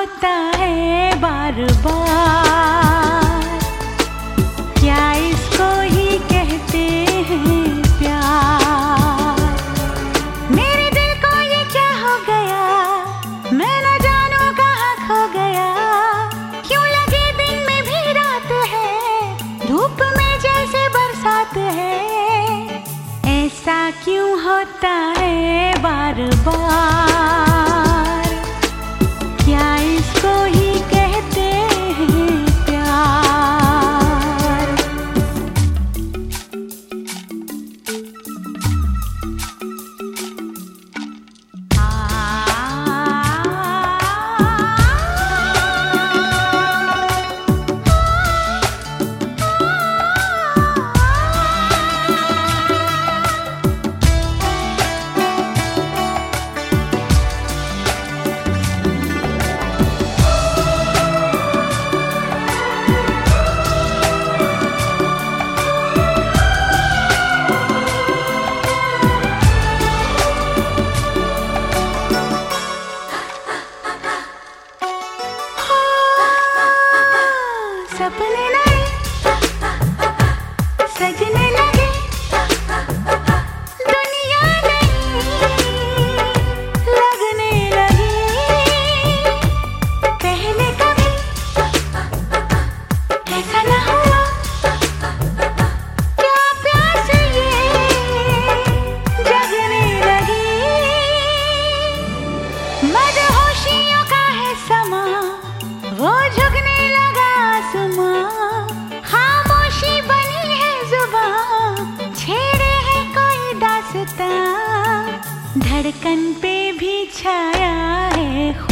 होता है बार बार, क्या इसको ही कहते हैं प्यार। मेरे दिल को ये क्या हो गया, मैं न जानू कहाँ खो गया। क्यों लगे दिन में भी रात है, धूप में जैसे बरसात है। ऐसा क्यों होता है बार बार, क्या इसको ही कहते हैं प्यार। सपने नए सजने लगे, दुनिया नई लगने लगी। पहले कभी ऐसा न हुआ, क्या प्यास ये जगने लगी। मदहोशियों का है समा, वो झुकने लगा आसमां। खामोशी बनी है जुबां, छेड़े है कोई दास्तां। धड़कन पे भी छाया है